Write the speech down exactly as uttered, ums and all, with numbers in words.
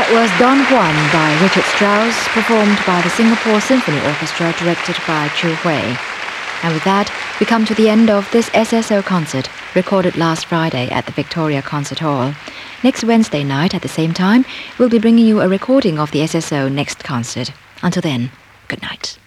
That was Don Juan by Richard Strauss, performed by the Singapore Symphony Orchestra, directed by Chu Hui. And with that, we come to the end of this S S O concert, recorded last Friday at the Victoria Concert Hall. Next Wednesday night at the same time, we'll be bringing you a recording of the S S O next concert. Until then, good night.